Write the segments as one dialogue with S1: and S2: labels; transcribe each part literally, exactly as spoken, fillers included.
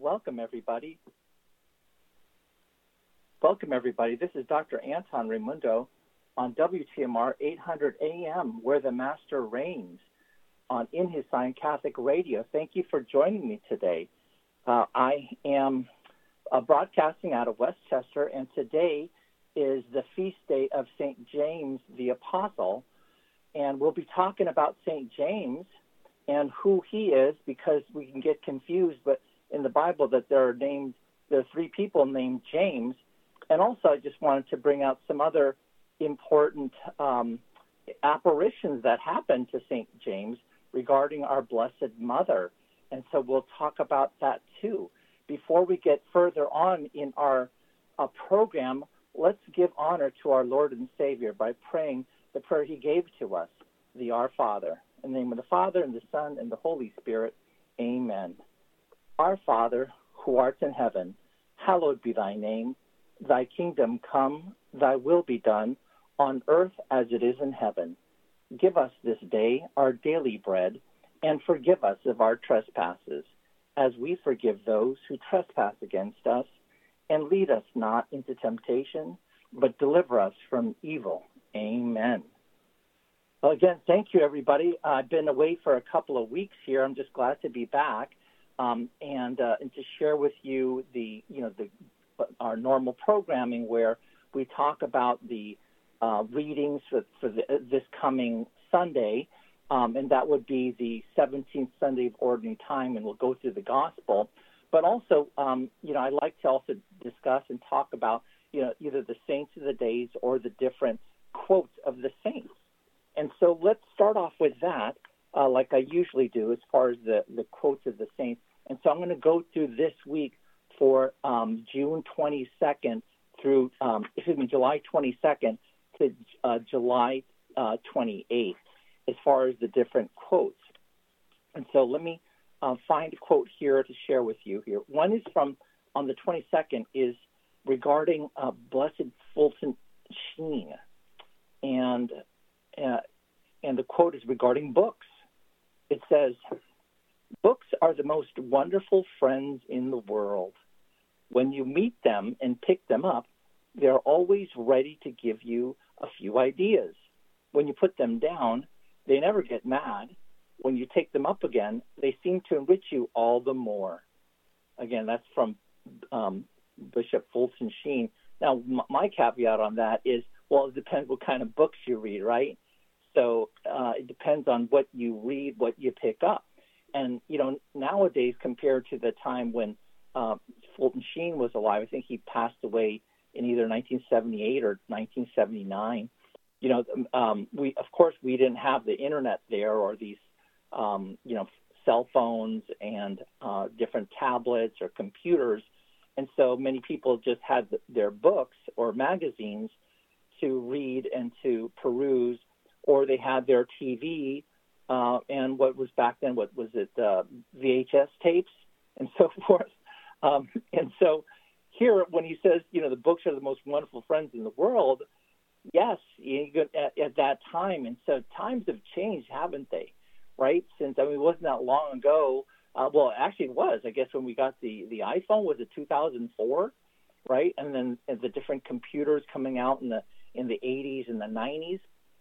S1: welcome everybody. Welcome everybody. This is Doctor Anton Raimundo on W T M R eight hundred A M, where the Master reigns, on In His Sign Catholic Radio. Thank you for joining me today. Uh, I am uh, broadcasting out of Westchester, and today is the feast day of Saint James the Apostle, and we'll be talking about Saint James and who he is, because we can get confused, but in the Bible that there are named, there are three people named James. And also I just wanted to bring out some other important um, apparitions that happened to Saint James regarding our Blessed Mother. And so we'll talk about that too. Before we get further on in our uh, program, let's give honor to our Lord and Savior by praying the prayer he gave to us, the Our Father. In the name of the Father, and the Son, and the Holy Spirit. Amen. Our Father, who art in heaven, hallowed be thy name. Thy kingdom come, thy will be done, on earth as it is in heaven. Give us this day our daily bread, and forgive us of our trespasses, as we forgive those who trespass against us. And lead us not into temptation, but deliver us from evil. Amen. Well, again, thank you, everybody. Uh, I've been away for a couple of weeks here. I'm just glad to be back um, and uh, and to share with you the you know the our normal programming, where we talk about the uh, readings for, for the, this coming Sunday, um, and that would be the seventeenth Sunday of Ordinary Time, and we'll go through the Gospel. But also, um, you know, I like to also discuss and talk about you know either the saints of the days or the different quotes of the saints. And so let's start off with that, uh, like I usually do, as far as the, the quotes of the saints. And so I'm going to go through this week for um, June twenty-second through, um, excuse me, July twenty-second to uh, July uh, twenty-eighth, as far as the different quotes. And so let me uh, find a quote here to share with you here. One is from, on the twenty-second, is regarding uh, Blessed Fulton Sheen. And Uh, and the quote is regarding books. It says, "Books are the most wonderful friends in the world. When you meet them and pick them up, they're always ready to give you a few ideas. When you put them down, they never get mad. When you take them up again, they seem to enrich you all the more." Again, that's from um, Bishop Fulton Sheen. Now, m- my caveat on that is, well, it depends what kind of books you read, right? So uh, it depends on what you read, what you pick up. And, you know, nowadays, compared to the time when uh, Fulton Sheen was alive, I think he passed away in either nineteen seventy-eight or nineteen seventy-nine. You know, um, we, of course, we didn't have the internet there, or these, um, you know, cell phones and uh, different tablets or computers. And so many people just had their books or magazines to read and to peruse, or they had their T V uh, and what was back then, what was it, uh, V H S tapes and so forth. Um, and so here, when he says, you know, the books are the most wonderful friends in the world, yes, you know, at, at that time. And so times have changed, haven't they? Right? Since, I mean, it wasn't that long ago. Uh, well, actually it was, I guess, when we got the, the iPhone, was it two thousand four? Right? And then the different computers coming out in the in the eighties and the nineties.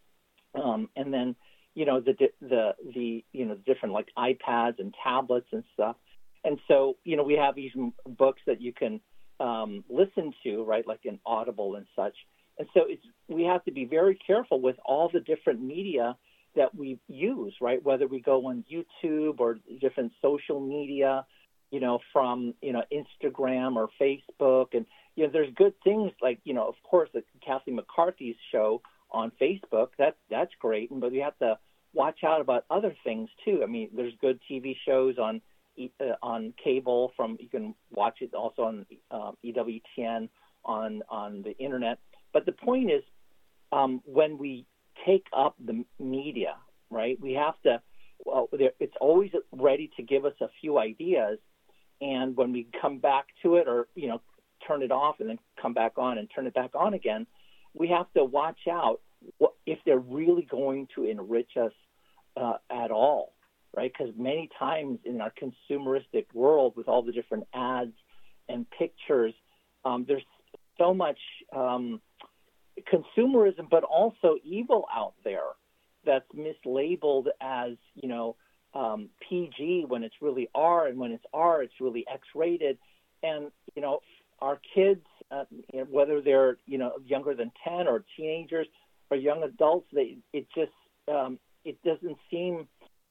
S1: Um, and then, you know, the, the, the, you know, different like iPads and tablets and stuff. And so, you know, we have these books that you can um, listen to, right, like in Audible and such. And so it's, we have to be very careful with all the different media that we use, right, whether we go on YouTube or different social media, you know, from, you know, Instagram or Facebook. And, you know, there's good things like, you know, of course, the Kathleen McCarthy's show on Facebook, that that's great, but we have to watch out about other things too. I mean, there's good T V shows on uh, on cable. From you can watch it also on uh, E W T N on on the internet. But the point is, um, when we take up the media, right, we have to. Well, it's always ready to give us a few ideas, and when we come back to it, or you know, turn it off and then come back on and turn it back on again, we have to watch out if they're really going to enrich us uh, at all, right? Because many times in our consumeristic world with all the different ads and pictures, um, there's so much um, consumerism, but also evil out there that's mislabeled as, you know, um, P G when it's really R, and when it's R, it's really X-rated. And, you know, our kids, uh, you know, whether they're, you know, younger than ten or teenagers or young adults, they, it just, um, it doesn't seem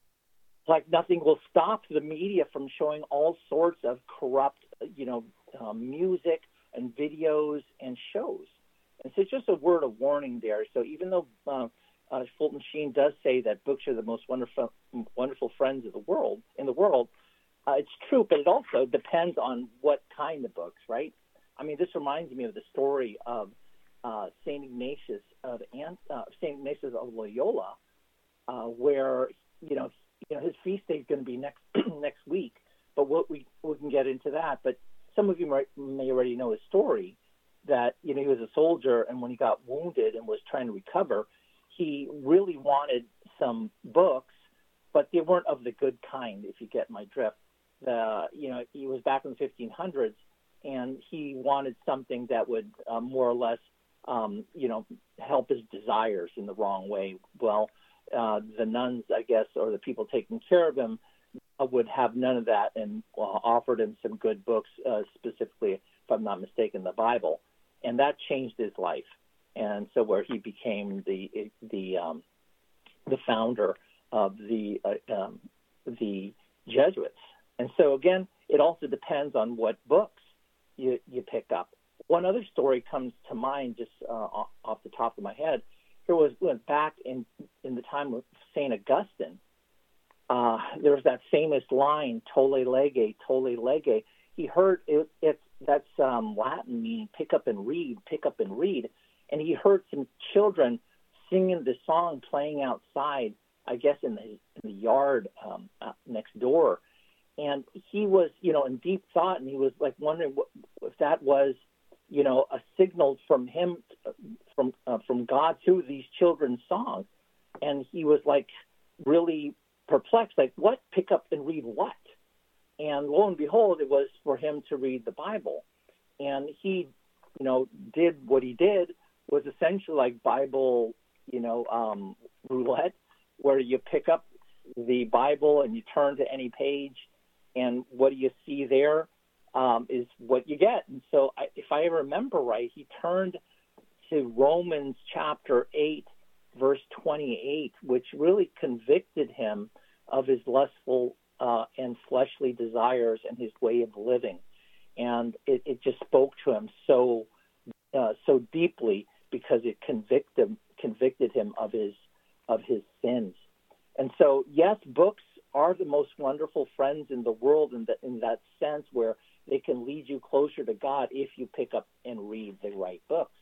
S1: like nothing will stop the media from showing all sorts of corrupt, you know, um, music and videos and shows. And so it's just a word of warning there. So even though uh, uh, Fulton Sheen does say that books are the most wonderful, wonderful friends of the world in the world, uh, it's true, but it also depends on what kind of books, right? I mean, this reminds me of the story of uh, Saint Ignatius of uh, Saint Ignatius of Loyola, uh, where you know, you know, his feast day is going to be next next week. But what we we can get into that. But some of you might, may already know his story. That, you know, he was a soldier, and when he got wounded and was trying to recover, he really wanted some books, but they weren't of the good kind, if you get my drift. The, you know, he was back in the fifteen hundreds, and he wanted something that would uh, more or less, um, you know, help his desires in the wrong way. Well, uh, the nuns, I guess, or the people taking care of him uh, would have none of that, and uh, offered him some good books, uh, specifically, if I'm not mistaken, the Bible. And that changed his life, and so where he became the the um, the founder of the uh, um, the Jesuits. And so again, it also depends on what books you you pick up. One other story comes to mind, just uh, off the top of my head. Here was went back in in the time of Saint Augustine. Uh, there was that famous line, "Tolle lege, tolle lege." He heard it. It's that's um, Latin, meaning pick up and read, pick up and read. And he heard some children singing the song playing outside, I guess in the in the yard um, uh, next door. And he was, you know, in deep thought, and he was like wondering what, if that was, you know, a signal from him, from uh, from God through these children's songs. And he was like really perplexed, like, what? Pick up and read what? And lo and behold, it was for him to read the Bible. And he, you know, did what he did was essentially like Bible, you know, um, roulette, where you pick up the Bible and you turn to any page, and what do you see there um, is what you get. And so I, if I remember right, he turned to Romans chapter eight, verse twenty-eight, which really convicted him of his lustful Uh, and fleshly desires and his way of living, and it, it just spoke to him so uh, so deeply because it convicted him, convicted him of his of his sins. And so, yes, books are the most wonderful friends in the world in that in that sense, where they can lead you closer to God if you pick up and read the right books.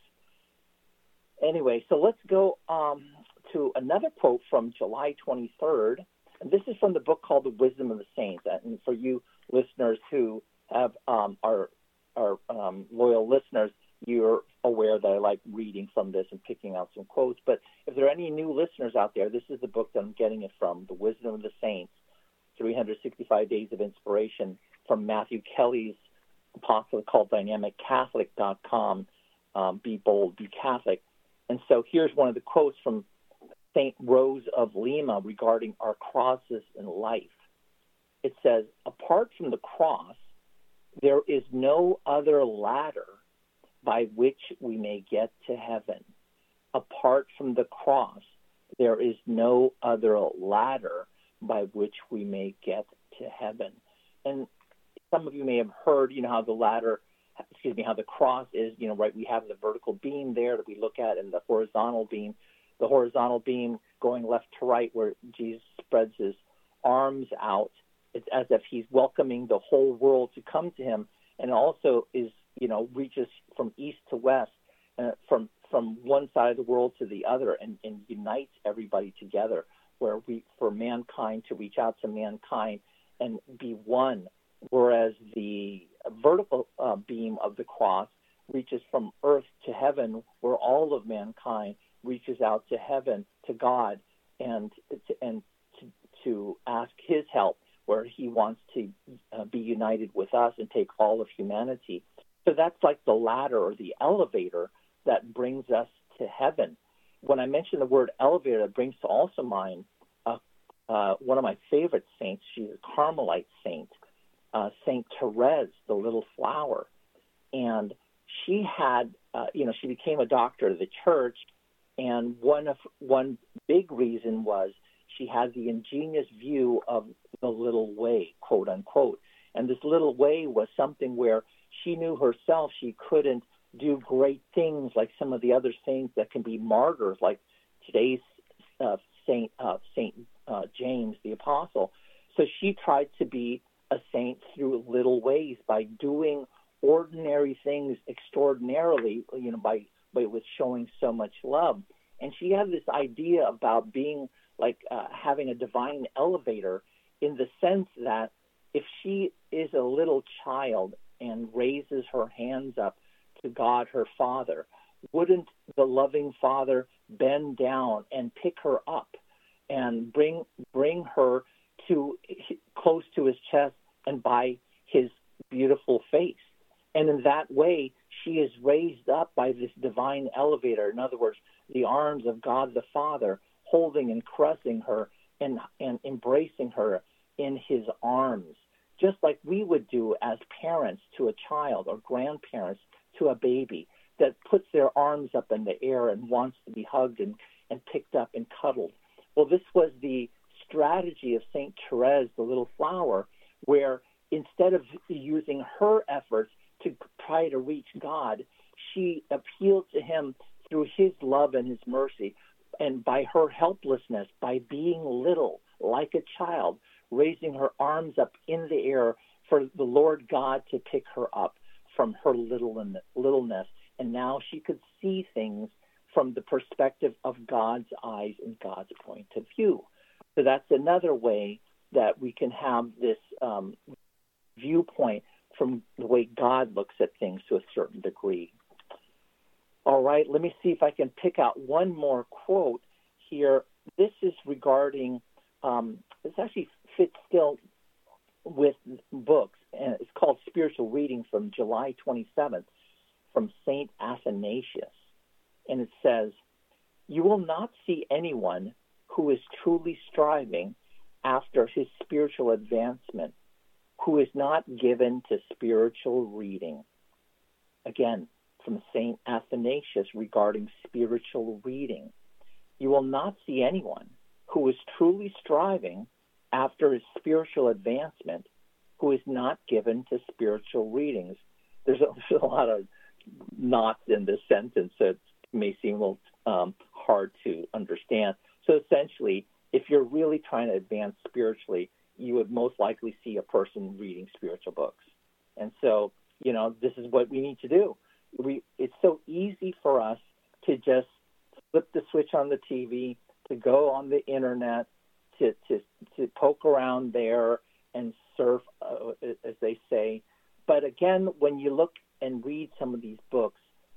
S1: Anyway, so let's go um, to another quote from July twenty-third. And this is from the book called The Wisdom of the Saints. And for you listeners who have um, are are um, loyal listeners, you're aware that I like reading from this and picking out some quotes. But if there are any new listeners out there, this is the book that I'm getting it from, The Wisdom of the Saints, three hundred sixty-five Days of Inspiration, from Matthew Kelly's apostolate called dynamic catholic dot com. Um, be bold, be Catholic. And so here's one of the quotes from Saint Rose of Lima regarding our crosses in life. It says, apart from the cross, there is no other ladder by which we may get to heaven. Apart from the cross, there is no other ladder by which we may get to heaven. And some of you may have heard, you know, how the ladder, excuse me, how the cross is, you know, right, we have the vertical beam there that we look at and the horizontal beam. The horizontal beam going left to right, where Jesus spreads his arms out. It's as if he's welcoming the whole world to come to him, and also is, you know, reaches from east to west, uh, from from one side of the world to the other, and, and unites everybody together, where we, for mankind to reach out to mankind and be one, whereas the vertical uh, beam of the cross reaches from earth to heaven, where all of mankind reaches out to heaven, to God, and to, and to, to ask his help, where he wants to uh, be united with us and take all of humanity. So that's like the ladder or the elevator that brings us to heaven. When I mention the word elevator, it brings to also mind uh, uh, one of my favorite saints. She's a Carmelite saint, uh, Saint Therese, the Little Flower. And she had, uh, you know, she became a doctor of the church. And one of one big reason was she had the ingenious view of the little way, quote unquote. And this little way was something where she knew herself she couldn't do great things like some of the other saints that can be martyrs, like today's uh, Saint uh, Saint uh, James the Apostle. So she tried to be a saint through little ways by doing ordinary things extraordinarily, you know, by, by with showing so much love. And she had this idea about being like uh, having a divine elevator, in the sense that if she is a little child and raises her hands up to God, her Father, wouldn't the loving Father bend down and pick her up and bring bring her to close to his chest and by his beautiful face? And in that way, she is raised up by this divine elevator. In other words, the arms of God the Father holding and caressing her and, and embracing her in his arms, just like we would do as parents to a child or grandparents to a baby that puts their arms up in the air and wants to be hugged and, and picked up and cuddled. Well, this was the strategy of Saint Therese, the Little Flower, where instead of using her efforts to try to reach God, she appealed to him through his love and his mercy. And by her helplessness, by being little, like a child, raising her arms up in the air for the Lord God to pick her up from her littleness. And now she could see things from the perspective of God's eyes and God's point of view. So that's another way that we can have this um, viewpoint from the way God looks at things to a certain degree. All right, let me see if I can pick out one more quote here. This is regarding, um, this actually fits still with books, and it's called Spiritual Reading from July twenty-seventh from Saint Athanasius. And it says, "You will not see anyone who is truly striving after his spiritual advancement who is not given to spiritual reading." Again, from Saint Athanasius regarding spiritual reading. You will not see anyone who is truly striving after his spiritual advancement who is not given to spiritual readings. There's a, there's a lot of knots in this sentence that may seem a little um, hard to understand. So essentially, if you're really trying to advance spiritually, you would most likely see a person reading spiritual books. And so, you know, this is what we need to do. We, it's so easy for us to just flip the switch on the T V, to go on the internet, to to, to poke around there and surf, uh, as they say. But again, when you look and read some of these books,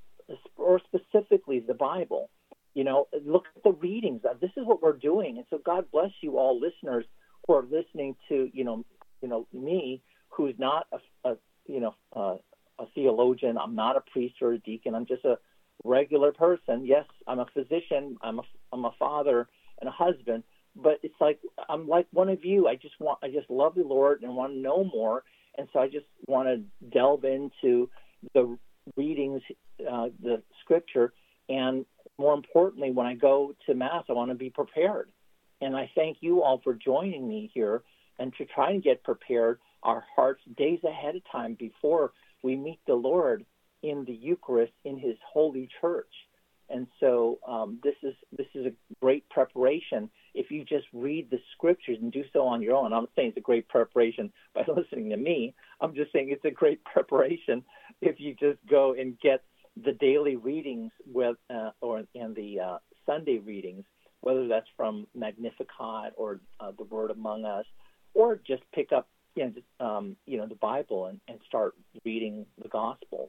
S1: or specifically the Bible, you know, look at the readings. This is what we're doing. And so God bless you all listeners who are listening to, you know, you know, me, who's not a, a you know, uh, a theologian. I'm not a priest or a deacon. I'm just a regular person. Yes, I'm a physician. I'm a, I'm a father and a husband. But it's like I'm like one of you. I just want. I just love the Lord and want to know more. And so I just want to delve into the readings, uh, the Scripture, and more importantly, when I go to Mass, I want to be prepared. And I thank you all for joining me here and to try and get prepared our hearts days ahead of time before we meet the Lord in the Eucharist in his holy church. And so um, this is this is a great preparation if you just read the Scriptures and do so on your own. I'm not saying it's a great preparation by listening to me. I'm just saying it's a great preparation if you just go and get the daily readings with uh, or and the uh, Sunday readings, whether that's from Magnificat or uh, the Word Among Us, or just pick up you know, um, you know the Bible and, and start reading the Gospels.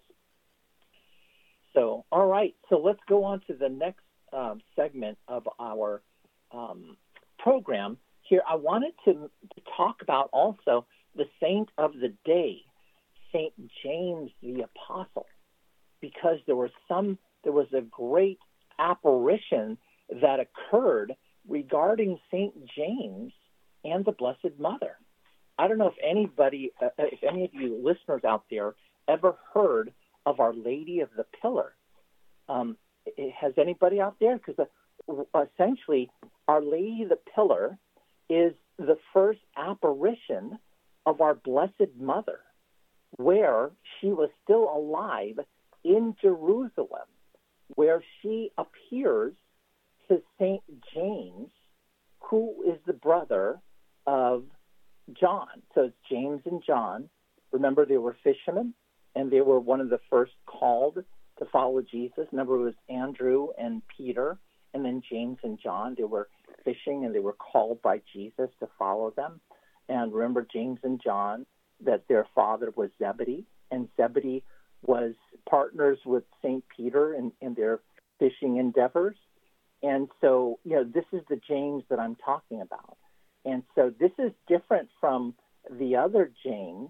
S1: So, all right, so let's go on to the next um, segment of our um, program here, I wanted to, to talk about also the saint of the day, Saint James the Apostle, because there was some, there was a great apparition that occurred regarding Saint James and the Blessed Mother. I don't know if anybody, uh, if any of you listeners out there ever heard of Our Lady of the Pillar. Um, has anybody out there? Because uh, essentially, Our Lady of the Pillar is the first apparition of our Blessed Mother, where she was still alive in Jerusalem, where she appears to Saint James, who is the brother of John. So it's James and John. Remember, they were fishermen, and they were one of the first called to follow Jesus. Remember, it was Andrew and Peter, and then James and John. They were fishing, and they were called by Jesus to follow them. And remember, James and John, that their father was Zebedee, and Zebedee was partners with Saint Peter in, in their fishing endeavors. And so, you know, this is the James that I'm talking about. And so this is different from the other James,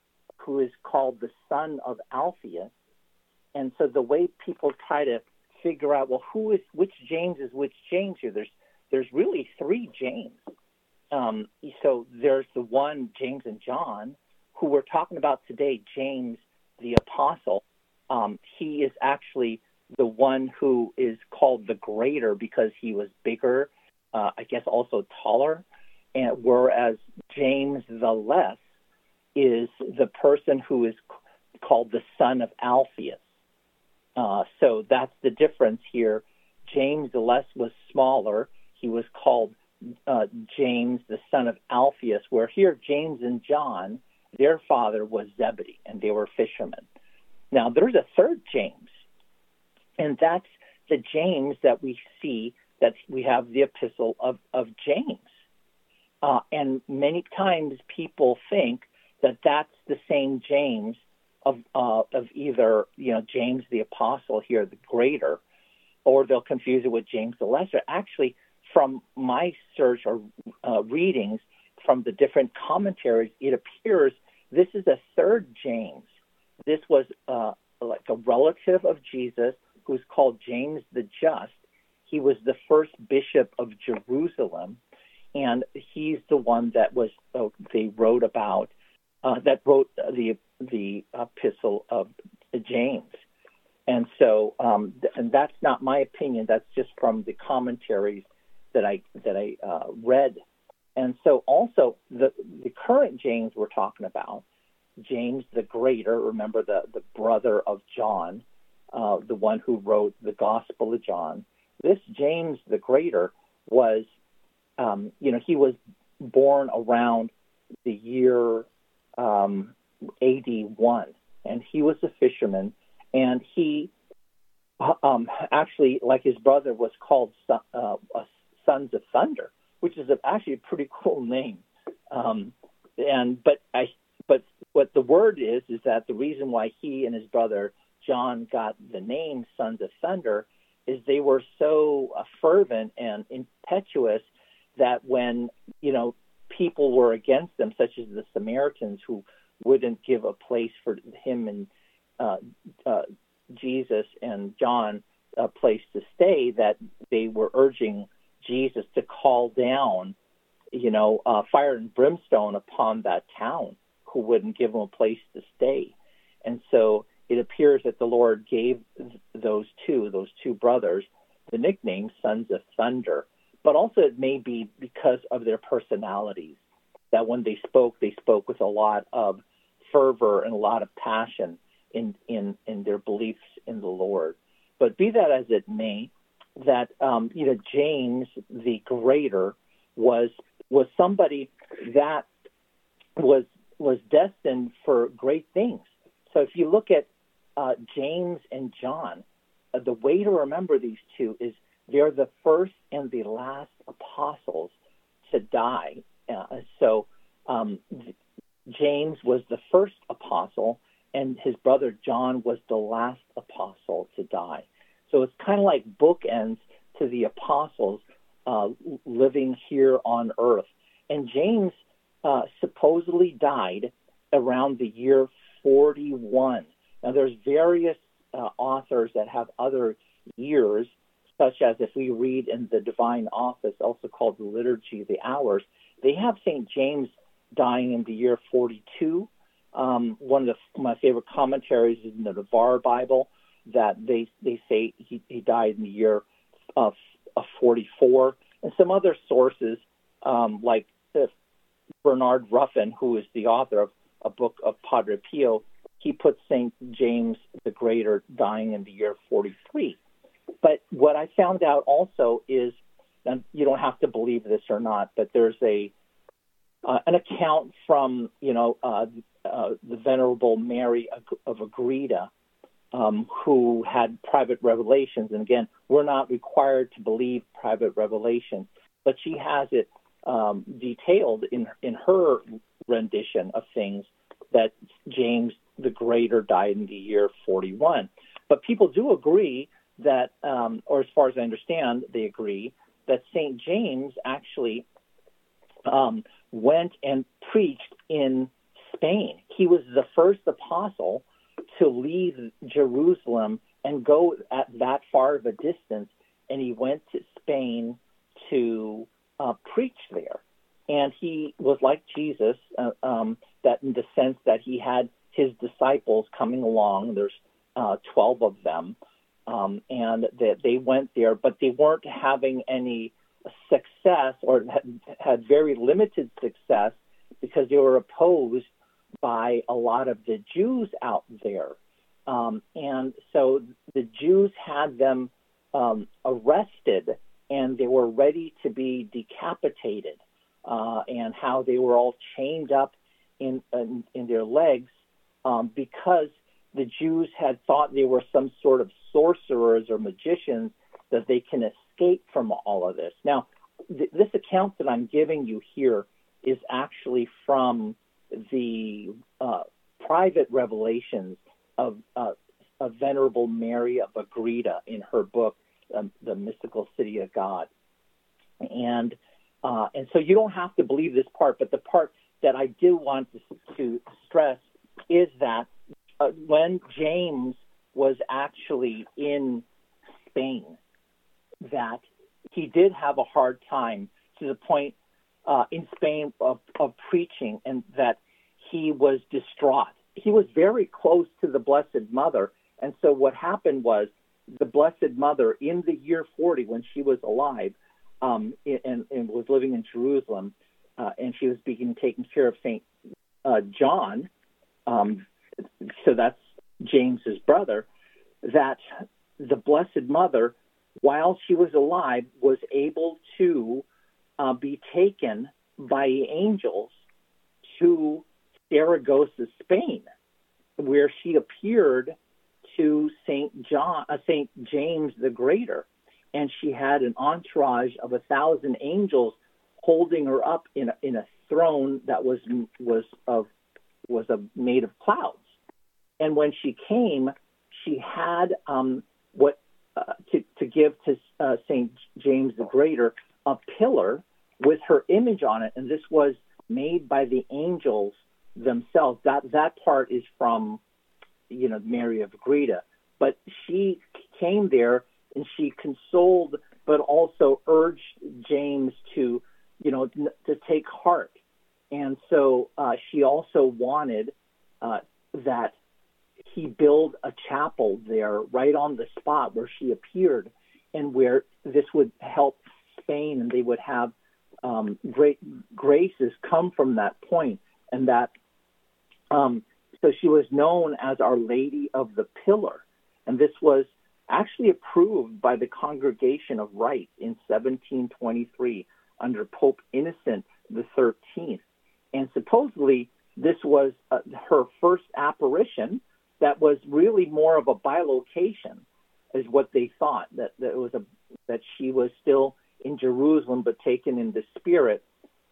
S1: who is called the son of Alphaeus. And so the way people try to figure out, well, who is, which James is which James here, there's, there's really three James. Um, so there's the one, James and John, who we're talking about today, James the Apostle. Um, he is actually the one who is called the greater because he was bigger, uh, I guess also taller, and whereas James the less is the person who is c- called the son of Alphaeus. Uh, so that's the difference here. James the less was smaller. He was called uh, James, the son of Alphaeus, where here James and John, their father was Zebedee, and they were fishermen. Now, there's a third James, and that's the James that we see, that we have the epistle of, of James. Uh, and many times people think that that's the same James of uh, of either, you know, James the Apostle here, the greater, or they'll confuse it with James the Lesser. Actually, from my search or uh, readings from the different commentaries, it appears this is a third James. This was uh, like a relative of Jesus who's called James the Just. He was the first bishop of Jerusalem, and he's the one that was uh, they wrote about uh, that wrote the the epistle of James. And so, um, th- and that's not my opinion. That's just from the commentaries that I that I uh, read. And so, also the the current James we're talking about, James the Greater. Remember the the brother of John, uh, the one who wrote the Gospel of John. This James the Greater was, um, you know, he was born around the year um, A D one, and he was a fisherman, and he um, actually, like his brother, was called uh, Sons of Thunder, which is a, actually a pretty cool name. Um, and but I but what the word is is that the reason why he and his brother John got the name Sons of Thunder is they were so uh, fervent and impetuous that when, you know, people were against them, such as the Samaritans who wouldn't give a place for him and uh, uh, Jesus and John a place to stay, that they were urging Jesus to call down, you know, uh, fire and brimstone upon that town who wouldn't give them a place to stay. And so it appears that the Lord gave those two, those two brothers, the nickname Sons of Thunder. But also it may be because of their personalities, that when they spoke, they spoke with a lot of fervor and a lot of passion in, in, in their beliefs in the Lord. But be that as it may, that, um, you know, James the Greater was was somebody that was was destined for great things. So if you look at uh, James and John, uh, the way to remember these two is they're the first and the last apostles to die. Uh, so um, James was the first apostle, and his brother John was the last apostle to die. So it's kind of like bookends to the apostles uh, living here on earth. And James uh, supposedly died around the year forty-one. Now, there's various uh, authors that have other years, such as if we read in the Divine Office, also called the Liturgy of the Hours, they have Saint James dying in the year forty-two. Um, one of the, my favorite commentaries is in the Navarre Bible, that they they say he, he died in the year of, of forty-four. And some other sources, um, like uh, Bernard Ruffin, who is the author of a book of Padre Pio, he puts Saint James the Greater dying in the year forty-three. But what I found out also is, and you don't have to believe this or not, but there's a uh, an account from, you know, uh, uh, the Venerable Mary of Agreda, um, who had private revelations. And again, we're not required to believe private revelations, but she has it um, detailed in in her rendition of things that James the Greater died in the year forty-one. But people do agree that, um, or as far as I understand, they agree that Saint James actually um, went and preached in Spain. He was the first apostle to leave Jerusalem and go at that far of a distance, and he went to Spain to uh, preach there. And he was like Jesus, uh, um, that in the sense that he had his disciples coming along. There's uh, twelve of them, um, and that they went there, but they weren't having any success, or had, had very limited success, because they were opposed by a lot of the Jews out there. Um, and so the Jews had them um, arrested, and they were ready to be decapitated. Uh, and how they were all chained up in in, in their legs um, because the Jews had thought they were some sort of sorcerers or magicians, that they can escape from all of this. Now, th- this account that I'm giving you here is actually from the uh, private revelations of, uh, of Venerable Mary of Agreda in her book, um, The Mystical City of God. And Uh, and so you don't have to believe this part, but the part that I do want to, to stress is that uh, when James was actually in Spain, that he did have a hard time, to the point uh, in Spain of, of preaching, and that he was distraught. He was very close to the Blessed Mother, and so what happened was the Blessed Mother, in the year forty, when she was alive, Um, and, and was living in Jerusalem, uh, and she was being taken care of Saint uh, John, um, so that's James's brother, that the Blessed Mother, while she was alive, was able to uh, be taken by angels to Saragossa, Spain, where she appeared to Saint John, uh, Saint James the Greater. And she had an entourage of a thousand angels holding her up in a, in a throne that was was of was of, made of clouds. And when she came, she had um, what uh, to to give to uh, Saint James the Greater, a pillar with her image on it, and this was made by the angels themselves. That that part is from, you know, Mary of Agreda, but she came there. And she consoled, but also urged James to, you know, to take heart. And so uh, she also wanted uh, that he build a chapel there, right on the spot where she appeared, and where this would help Spain, and they would have um, great graces come from that point. And that, um, so she was known as Our Lady of the Pillar, and this was actually approved by the Congregation of Rite in seventeen twenty-three under Pope Innocent the thirteenth. And supposedly this was uh, her first apparition that was really more of a bilocation, is what they thought, that, that it was a that she was still in Jerusalem but taken in the spirit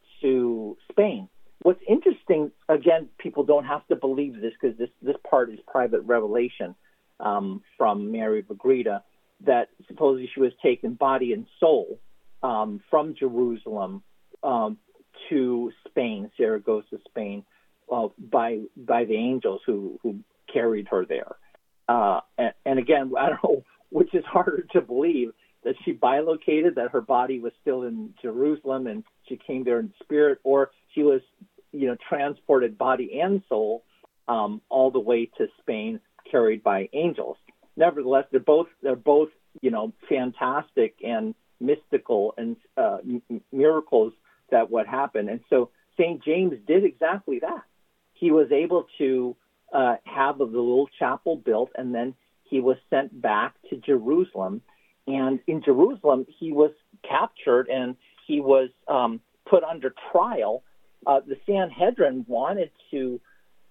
S1: to Spain. What's interesting, again, people don't have to believe this, because this, this part is private revelation, Um, from Mary of Agreda, that supposedly she was taken body and soul um, from Jerusalem um, to Spain, Saragossa, Spain, uh, by by the angels who, who carried her there. Uh, and, and again, I don't know which is harder to believe, that she bilocated, that her body was still in Jerusalem and she came there in spirit, or she was, you know, transported body and soul um, all the way to Spain, carried by angels. Nevertheless, they're both they're both you know fantastic and mystical and uh, m- miracles that what happened. And so Saint James did exactly that. He was able to uh, have the little chapel built, and then he was sent back to Jerusalem. And in Jerusalem, he was captured and he was um, put under trial. Uh, the Sanhedrin wanted to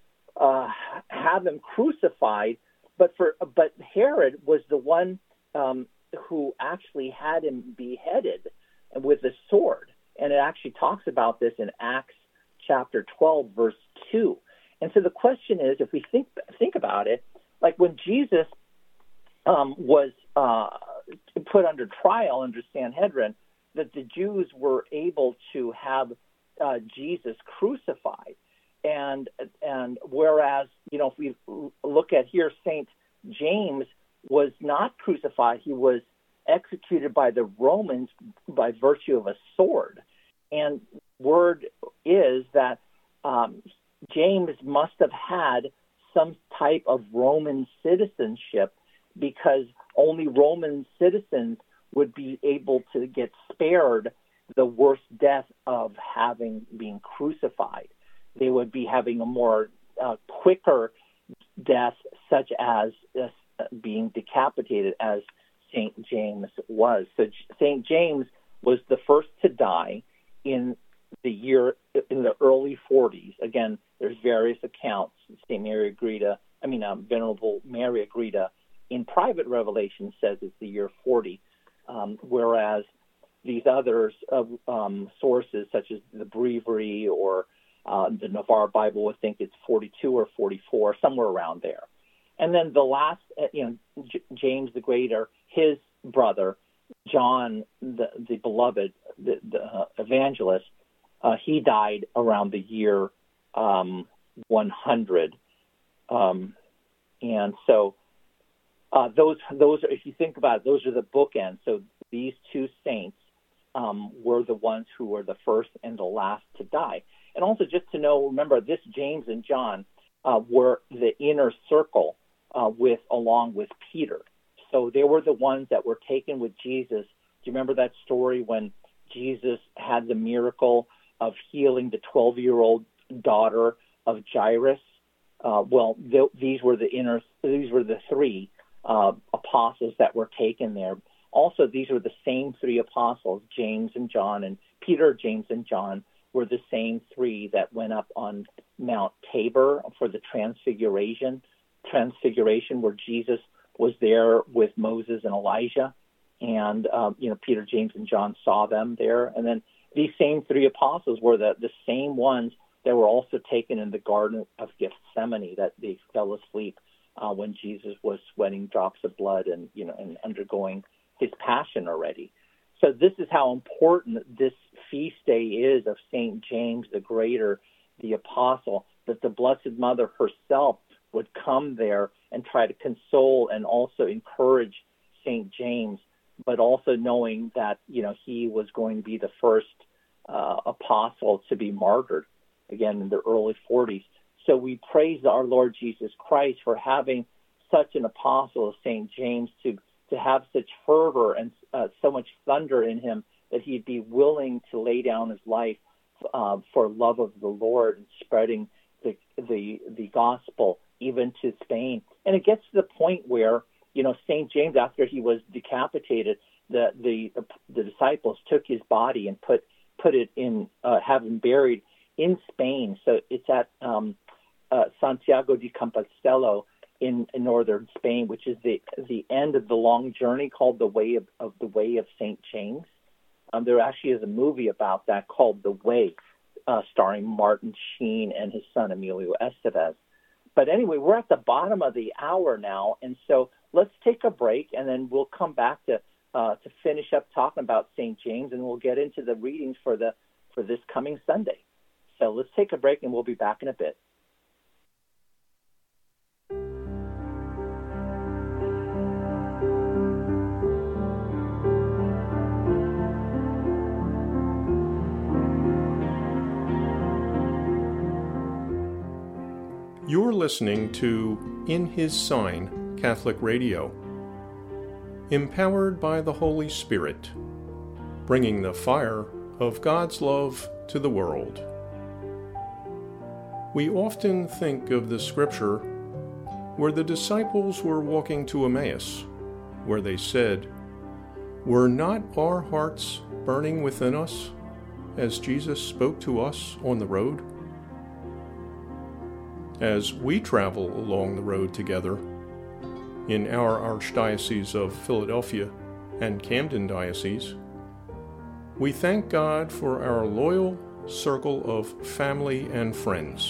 S1: uh, have him crucified, but for but Herod was the one um, who actually had him beheaded with a sword. And it actually talks about this in Acts chapter twelve, verse two. And so the question is, if we think think about it, like when Jesus um, was uh, put under trial under Sanhedrin, that the Jews were able to have uh, Jesus crucified. And and whereas, you know, if we look at here, Saint James was not crucified. He was executed by the Romans by virtue of a sword. And word is that um, James must have had some type of Roman citizenship, because only Roman citizens would be able to get spared the worst death of having been crucified. They would be having a more uh, quicker death, such as uh, being decapitated, as Saint James was. So Saint James was the first to die in the year, in the early forties. Again, there's various accounts. Saint Mary Agreda, I mean, um, Venerable Mary Agreda, in private revelation says it's the year forty, um, whereas these others of um, sources, such as the Breviary or uh, the Navarre Bible, would think it's forty-two or forty-four, somewhere around there. And then the last, you know, J- James the Greater, his brother, John the, the Beloved, the, the uh, evangelist, uh, he died around the year um, one hundred. Um, and so uh, those, those, if you think about it, those are the bookends. So these two saints um, were the ones who were the first and the last to die. And also just to know, remember, this James and John uh, were the inner circle uh, with, along with Peter. So they were the ones that were taken with Jesus. Do you remember that story when Jesus had the miracle of healing the twelve-year-old daughter of Jairus? Uh, well, th- these were the inner, these were the three uh, apostles that were taken there. Also, these were the same three apostles, James and John, and Peter, James, and John were the same three that went up on Mount Tabor for the Transfiguration, Transfiguration, where Jesus was there with Moses and Elijah, and um, you know, Peter, James, and John saw them there. And then these same three apostles were the, the same ones that were also taken in the Garden of Gethsemane, that they fell asleep uh, when Jesus was sweating drops of blood and, you know, and undergoing his passion already. So this is how important this feast day is of Saint James the Greater, the apostle, that the Blessed Mother herself would come there and try to console and also encourage Saint James, but also knowing that, you know, he was going to be the first uh, apostle to be martyred, again, in the early forties. So we praise our Lord Jesus Christ for having such an apostle as Saint James, to to have such fervor and uh, so much thunder in him that he'd be willing to lay down his life uh, for love of the Lord and spreading the, the the gospel even to Spain. And it gets to the point where, you know, Saint James, after he was decapitated, the the the disciples took his body and put put it in, uh, have him buried in Spain. So it's at um, uh, Santiago de Compostela in, in northern Spain, which is the the end of the long journey called the Way of, of the Way of Saint James. Um, there actually is a movie about that called The Way, uh, starring Martin Sheen and his son Emilio Estevez. But anyway, we're at the bottom of the hour now, and so let's take a break, and then we'll come back to uh, to finish up talking about Saint James, and we'll get into the readings for the for this coming Sunday. So let's take a break, and we'll be back in a bit.
S2: You're listening to In His Sign Catholic Radio, empowered by the Holy Spirit, bringing the fire of God's love to the world. We often think of the scripture where the disciples were walking to Emmaus, where they said, "Were not our hearts burning within us as Jesus spoke to us on the road?" As we travel along the road together in our Archdiocese of Philadelphia and Camden Diocese, we thank God for our loyal circle of family and friends.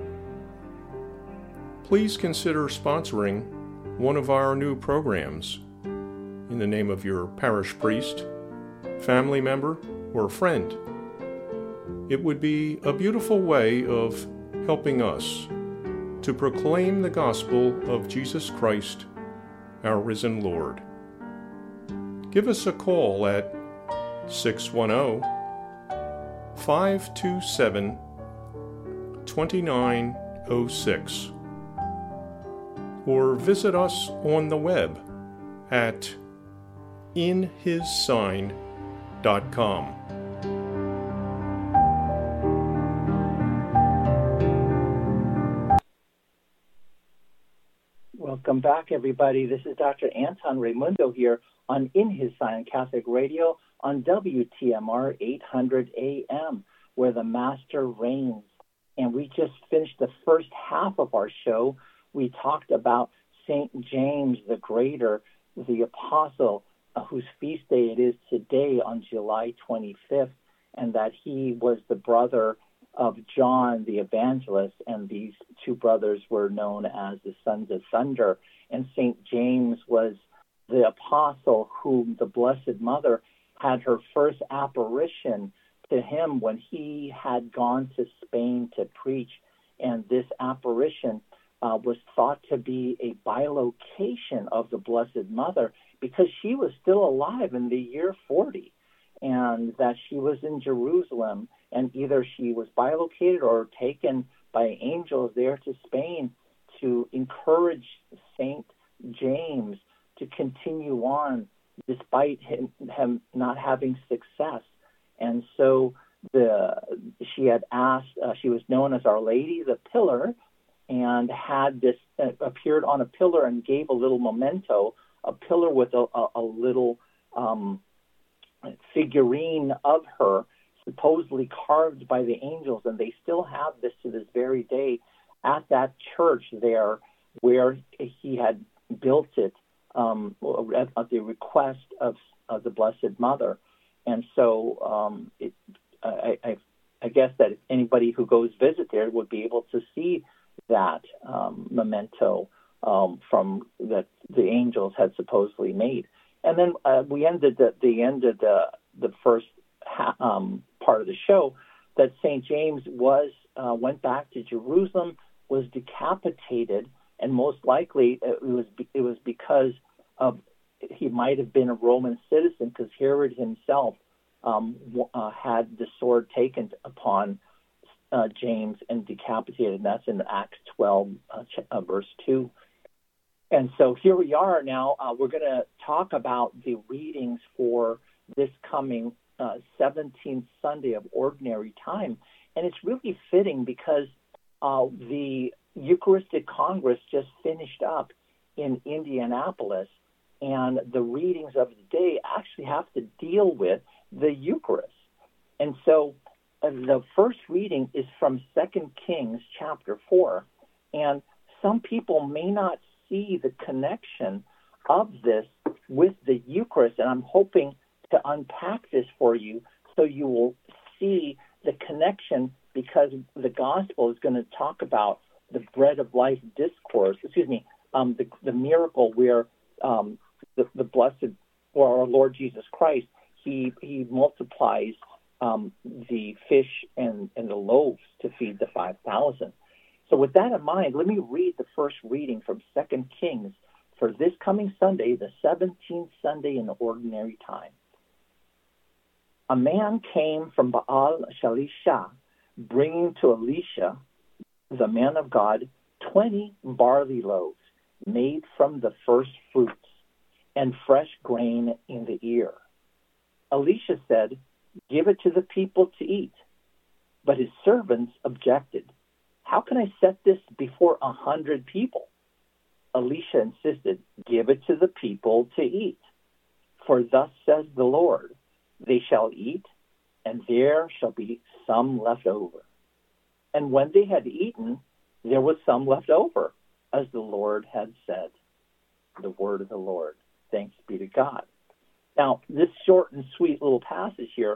S2: Please consider sponsoring one of our new programs in the name of your parish priest, family member, or friend. It would be a beautiful way of helping us to proclaim the gospel of Jesus Christ, our risen Lord. Give us a call at six one zero, five two seven, two nine zero six or visit us on the web at in his sign dot com.
S1: Welcome back, everybody. This is Doctor Anton Raimundo here on In His Sign Catholic Radio on W T M R eight hundred A M, where the Master reigns. And we just finished the first half of our show. We talked about Saint James the Greater, the apostle, uh, whose feast day it is today on July twenty-fifth, and that he was the brother of John the Evangelist, and these two brothers were known as the Sons of Thunder. And Saint James was the apostle whom the Blessed Mother had her first apparition to him when he had gone to Spain to preach. And this apparition uh, was thought to be a bilocation of the Blessed Mother because she was still alive in the year forty, and that she was in Jerusalem, and either she was bilocated or taken by angels there to Spain to encourage Saint James to continue on despite him, him not having success. And so the she had asked, uh, she was known as Our Lady, the Pillar, and had this, uh, appeared on a pillar and gave a little memento, a pillar with a, a, a little um, figurine of her, supposedly carved by the angels, and they still have this to this very day at that church there where he had built it um, at, at the request of, of the Blessed Mother. And so um, it, I, I, I guess that anybody who goes visit there would be able to see that um, memento um, from that the angels had supposedly made. And then uh, we ended the, the ended the the first ha- um, part of the show that Saint James was uh, went back to Jerusalem, was decapitated, and most likely it was it was because of he might have been a Roman citizen, because Herod himself um, uh, had the sword taken upon uh, James and decapitated. And that's in Acts twelve, uh, uh, verse two. And so here we are now. Uh, we're going to talk about the readings for this coming uh, seventeenth Sunday of Ordinary Time. And it's really fitting because uh, the Eucharistic Congress just finished up in Indianapolis, and the readings of the day actually have to deal with the Eucharist. And so uh, the first reading is from Second Kings chapter four. And some people may not see the connection of this with the Eucharist, and I'm hoping to unpack this for you so you will see the connection, because the gospel is going to talk about the bread of life discourse, excuse me, um, the, the miracle where um, the, the blessed, or our Lord Jesus Christ, he, he multiplies um, the fish and, and the loaves to feed the five thousand. So with that in mind, let me read the first reading from Second Kings for this coming Sunday, the seventeenth Sunday in the ordinary time. A man came from Baal Shalisha, bringing to Elisha, the man of God, twenty barley loaves made from the first fruits and fresh grain in the ear. Elisha said, "Give it to the people to eat." But his servants objected. "How can I set this before a hundred people?" Elisha insisted, "Give it to the people to eat. For thus says the Lord, they shall eat, and there shall be some left over." And when they had eaten, there was some left over, as the Lord had said. The word of the Lord. Thanks be to God. Now, this short and sweet little passage here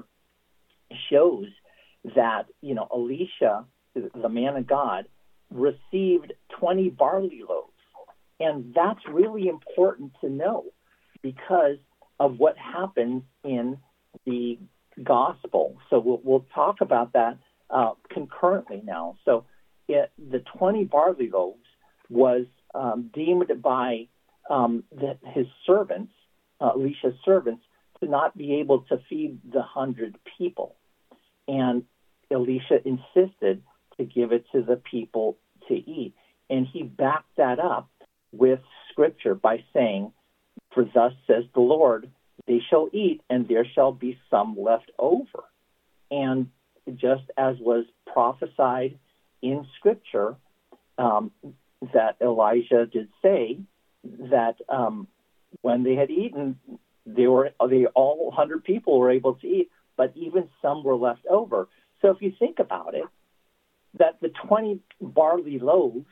S1: shows that, you know, Elisha, the man of God, received twenty barley loaves. And that's really important to know because of what happens in the gospel. So we'll, we'll talk about that uh, concurrently now. So it, the twenty barley loaves was um, deemed by um, the, his servants, uh, Elisha's servants, to not be able to feed the hundred people. And Elisha insisted to give it to the people to eat. And he backed that up with scripture by saying, "For thus says the Lord, they shall eat, and there shall be some left over." And just as was prophesied in scripture, um, that Elijah did say that um, when they had eaten, they were they all one hundred people were able to eat, but even some were left over. So if you think about it, that the twenty barley loaves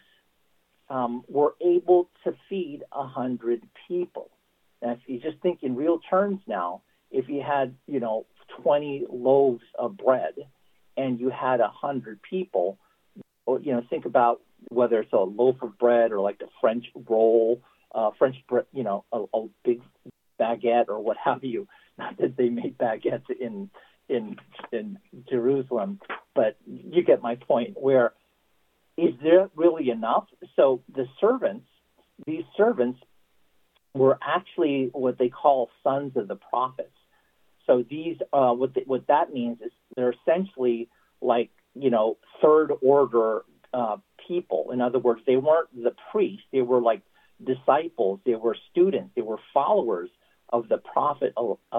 S1: um, were able to feed one hundred people. Now, if you just think in real terms now, if you had, you know, twenty loaves of bread and you had one hundred people, or, you know, think about whether it's a loaf of bread or like a French roll, uh, French bread, you know, a, a big baguette or what have you. Not that they made baguettes in in in Jerusalem, but you get my point. Where is there really enough? So the servants, these servants, were actually what they call sons of the prophets. So these, uh, what the, what that means is they're essentially like, you know, third order uh, people. In other words, they weren't the priests; they were like disciples. They were students. They were followers of the prophet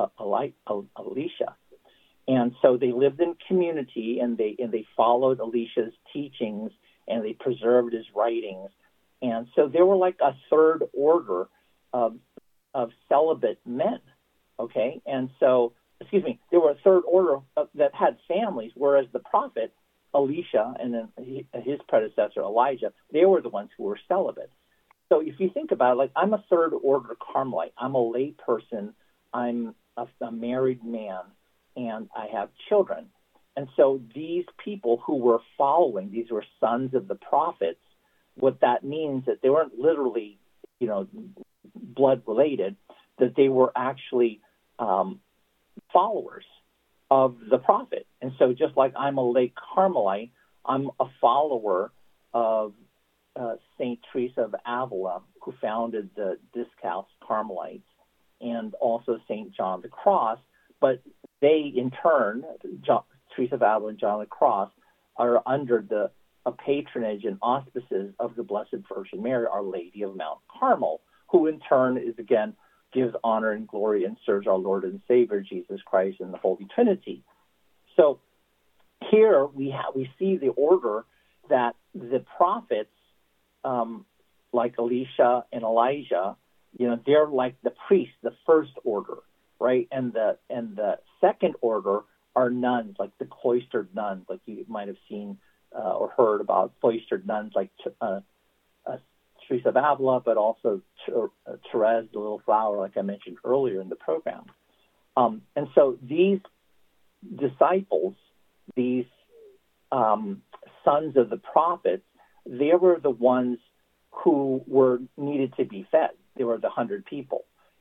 S1: Elisha. And so they lived in community, and they and they followed Elisha's teachings, and they preserved his writings. And so they were like a third order of of celibate men, okay? And so, excuse me, they were a third order of, that had families, whereas the prophet Elisha and then he, his predecessor Elijah, they were the ones who were celibate. So if you think about it, like I'm a third order Carmelite, I'm a lay person, I'm a, a married man, and I have children. And so these people who were following, these were sons of the prophets. What that means that they weren't literally, you know, blood related, that they were actually um, followers of the prophet. And so just like I'm a lay Carmelite, I'm a follower of uh, Saint Teresa of Avila, who founded the Discalced Carmelites, and also Saint John the Cross. But they, in turn, John, Teresa of Avila and John the Cross, are under the a patronage and auspices of the Blessed Virgin Mary, Our Lady of Mount Carmel, who in turn is, again, gives honor and glory and serves our Lord and Savior, Jesus Christ, and the Holy Trinity. So here we ha- we see the order that the prophets, um, like Elisha and Elijah, you know, they're like the priests, the first order, right? And the and the second order are nuns, like the cloistered nuns, like you might have seen uh, or heard about cloistered nuns, like uh, uh, Teresa of Avila, but also Therese, the little flower, like I mentioned earlier in the program. Um, and so these disciples, these um, sons of the prophets, they were the ones who were needed to be fed. They were the hundred people.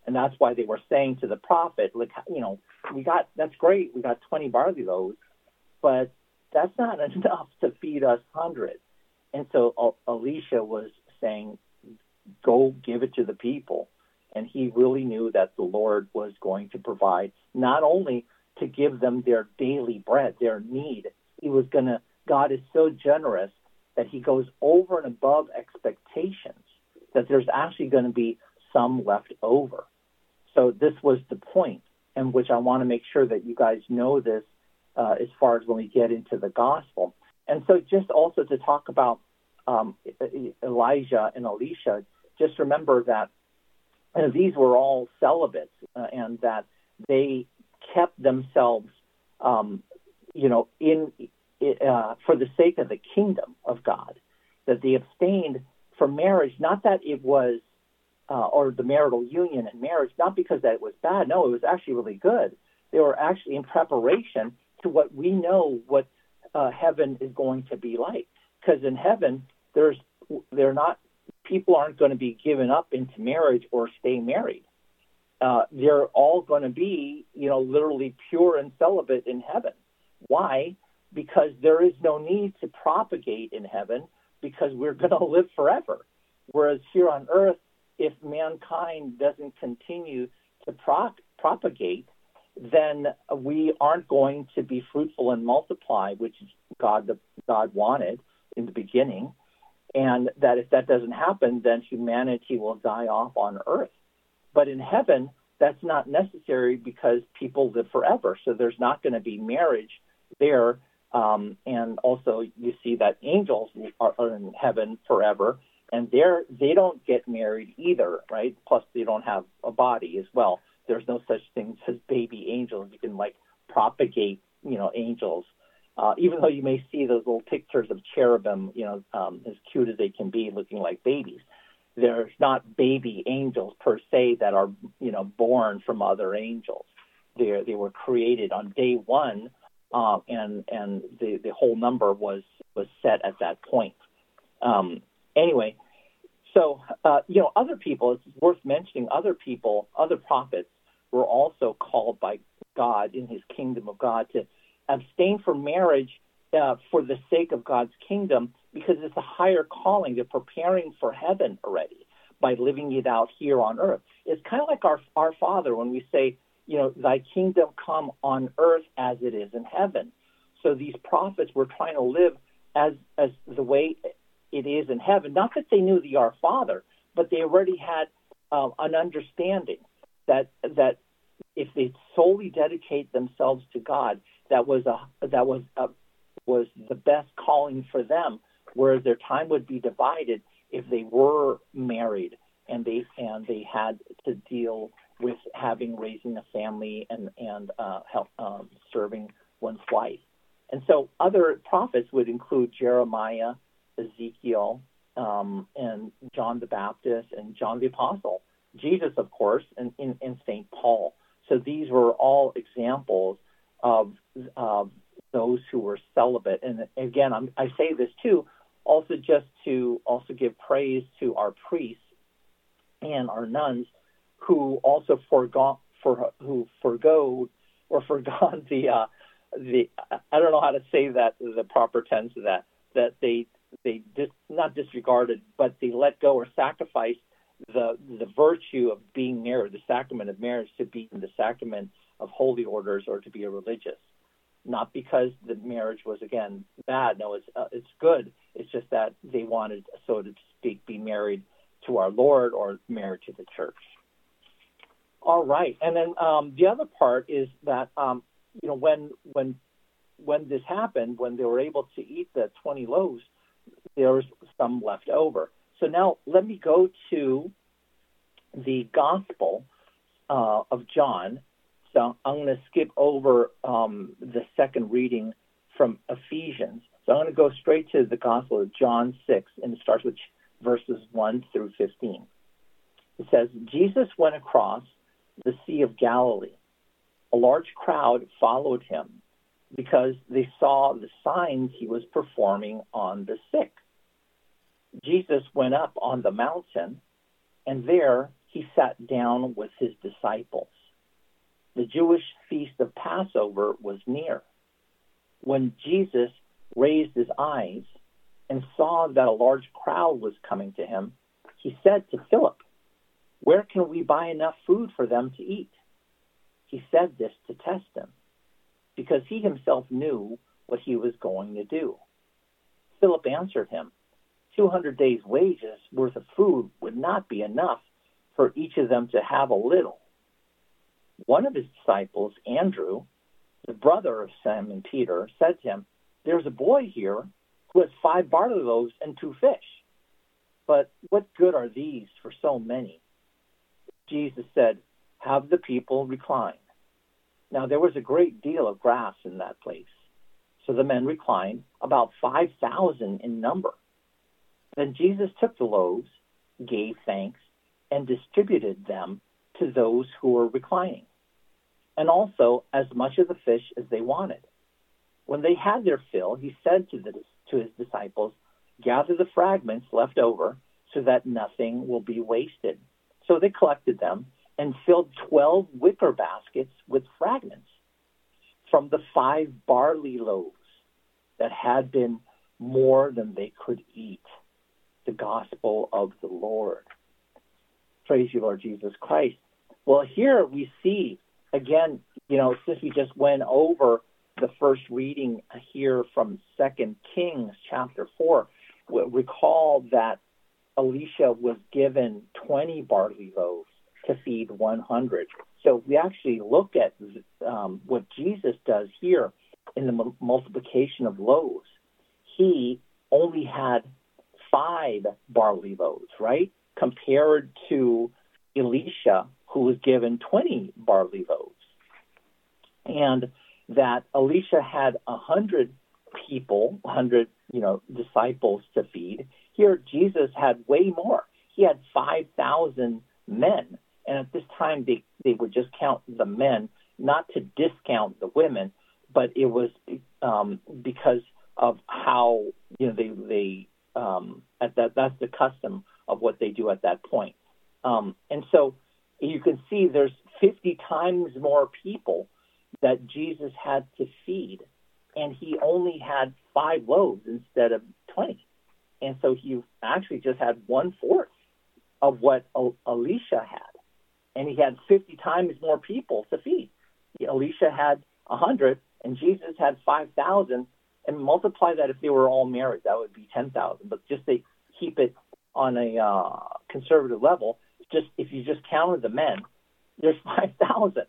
S1: And that's why they were saying to the prophet, look, you know, we got, that's great, we got twenty barley loaves, but that's not enough to feed us hundreds. And so Elisha was saying, go give it to the people. And he really knew that the Lord was going to provide, not only to give them their daily bread, their need. He was going to, God is so generous that he goes over and above expectations, that there's actually going to be some left over. So this was the point, in which I want to make sure that you guys know this uh, as far as when we get into the gospel. And so just also to talk about um, Elijah and Elisha, just remember that uh, these were all celibates uh, and that they kept themselves, um, you know, in uh, for the sake of the kingdom of God, that they abstained from marriage, not that it was, uh, or the marital union and marriage, not because that it was bad. No, it was actually really good. They were actually in preparation to what we know what uh, heaven is going to be like. Because in heaven, there's they're not people aren't going to be given up into marriage or stay married. Uh, they're all going to be, you know, literally pure and celibate in heaven. Why? Because there is no need to propagate in heaven, because we're going to live forever. Whereas here on earth, if mankind doesn't continue to pro- propagate, then we aren't going to be fruitful and multiply, which God the, God wanted in the beginning. And that if that doesn't happen, then humanity will die off on earth. But in heaven, that's not necessary because people live forever. So there's not going to be marriage there. Um, and also you see that angels are, are in heaven forever, and they're, they don't get married either, right? Plus they don't have a body as well. There's no such thing as baby angels. You can like propagate, you know, angels. Uh, even though you may see those little pictures of cherubim, you know, um, as cute as they can be, looking like babies, there's not baby angels per se that are, you know, born from other angels. They they were created on day one, uh, and and the, the whole number was was set at that point. Um, anyway, so uh, you know, other people. It's worth mentioning. Other people, other prophets, were also called by God in His kingdom of God to abstain from marriage uh, for the sake of God's kingdom, because it's a higher calling. They're preparing for heaven already by living it out here on earth. It's kind of like our our Father when we say, you know, thy kingdom come on earth as it is in heaven. So these prophets were trying to live as as the way it is in heaven. Not that they knew the Our Father, but they already had uh, an understanding that that if they solely dedicate themselves to God, that was a that was a, was the best calling for them. Whereas their time would be divided if they were married and they and they had to deal with having raising a family and and uh, help um, serving one's wife. And so other prophets would include Jeremiah, Ezekiel, um, and John the Baptist and John the Apostle, Jesus, of course, and, and, and Saint Paul. So these were all examples of uh, those who were celibate. And again, I'm, I say this too, also just to also give praise to our priests and our nuns who also forgot for who forgo or forgot the uh, the I don't know how to say that, the proper tense of that that they they dis, not disregarded, but they let go or sacrificed the the virtue of being married, the sacrament of marriage, to be in the sacrament of holy orders or to be a religious. Not because the marriage was, again, bad. No, it's uh, it's good. It's just that they wanted, so to speak, be married to our Lord or married to the church. All right, and then um, the other part is that um, you know when when when this happened, when they were able to eat the twenty loaves, there was some left over. So now let me go to the Gospel uh, of John. So I'm going to skip over um, the second reading from Ephesians. So I'm going to go straight to the Gospel of John six, and it starts with verses one through fifteen. It says, Jesus went across the Sea of Galilee. A large crowd followed him because they saw the signs he was performing on the sick. Jesus went up on the mountain, and there he sat down with his disciples. The Jewish feast of Passover was near. When Jesus raised his eyes and saw that a large crowd was coming to him, he said to Philip, "Where can we buy enough food for them to eat?" He said this to test him, because he himself knew what he was going to do. Philip answered him, two hundred days' wages worth of food would not be enough for each of them to have a little. One of his disciples, Andrew, the brother of Simon Peter, said to him, "There's a boy here who has five barley loaves and two fish. But what good are these for so many?" Jesus said, "Have the people recline." Now there was a great deal of grass in that place, so the men reclined, about five thousand in number. Then Jesus took the loaves, gave thanks, and distributed them to those who were reclining, and also as much of the fish as they wanted. When they had their fill, he said to, the, to his disciples, "Gather the fragments left over so that nothing will be wasted." So they collected them and filled twelve wicker baskets with fragments from the five barley loaves that had been more than they could eat. The gospel of the Lord. Praise you, Lord Jesus Christ. Well, here we see, again, you know, since we just went over the first reading here from Second Kings chapter four, recall that Elisha was given twenty barley loaves to feed one hundred. So we actually look at um, what Jesus does here in the m- multiplication of loaves. He only had five barley loaves, right? Compared to Elisha, who was given twenty barley loaves. And that Elisha had a hundred people, a hundred, you know, disciples to feed. Here, Jesus had way more. He had five thousand men. And at this time, they, they would just count the men, not to discount the women, but it was um, because of how, you know, they, they um, at that, that's the custom of what they do at that point. Um, and so you can see there's fifty times more people that Jesus had to feed, and he only had five loaves instead of twenty. And so he actually just had one-fourth of what Elisha had. And he had fifty times more people to feed. Elisha had one hundred, and Jesus had five thousand. And multiply that if they were all married, that would be ten thousand. But just to keep it on a uh, conservative level, just if you just counted the men, there's five thousand.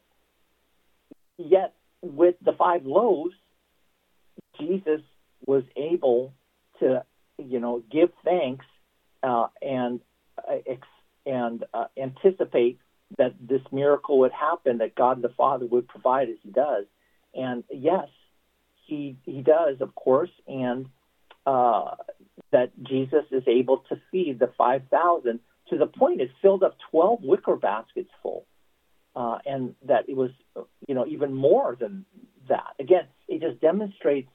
S1: Yet with the five loaves, Jesus was able to, you know, give thanks uh, and uh, ex- and uh, anticipate that this miracle would happen, that God the Father would provide as he does. And yes, he he does, of course, and uh, that Jesus is able to feed the five thousand to the point it filled up twelve wicker baskets full. Uh, and that it was, you know, even more than that. Again, it just demonstrates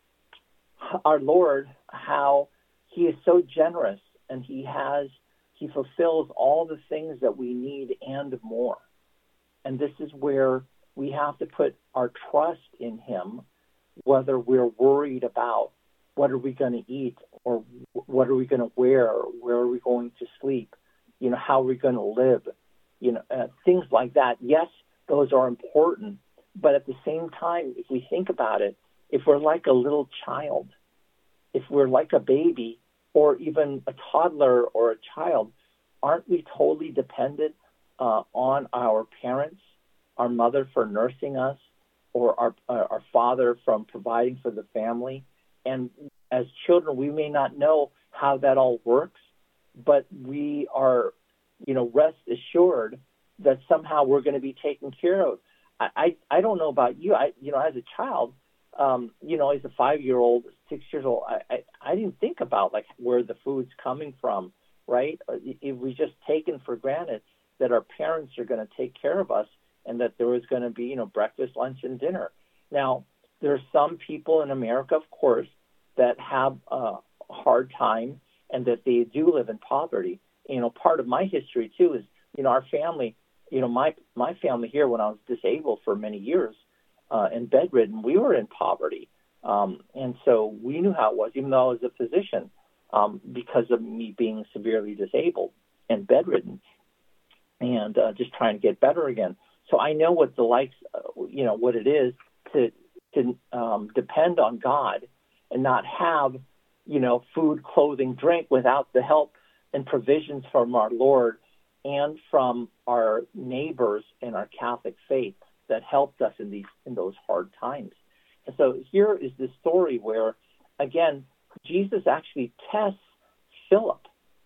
S1: our Lord, how he is so generous, and he has, he fulfills all the things that we need and more. And this is where we have to put our trust in him, whether we're worried about what are we going to eat, or what are we going to wear, or where are we going to sleep, you know, how are we going to live, you know, uh, things like that. Yes, those are important, but at the same time, if we think about it, if we're like a little child, if we're like a baby, or even a toddler or a child, aren't we totally dependent uh, on our parents, our mother for nursing us, or our, our father from providing for the family? And as children, we may not know how that all works, but we are, you know, rest assured that somehow we're going to be taken care of. I, I, I don't know about you. I, you know, as a child, um, you know, as a five-year-old, six years old, I, I, I didn't think about like where the food's coming from, right? It was just taken for granted that our parents are going to take care of us, and that there was going to be, you know, breakfast, lunch, and dinner. Now, there are some people in America, of course, that have a hard time and that they do live in poverty. you know, part of my history too is, you know, our family, you know, my my family here, when I was disabled for many years uh, and bedridden, we were in poverty. Um, and so we knew how it was, even though I was a physician, um, because of me being severely disabled and bedridden and uh, just trying to get better again. So I know what the likes, uh, you know, what it is to to um, depend on God and not have, you know, food, clothing, drink without the help and provisions from our Lord and from our neighbors in our Catholic faith that helped us in these in those hard times. And so here is this story where, again, Jesus actually tests Philip,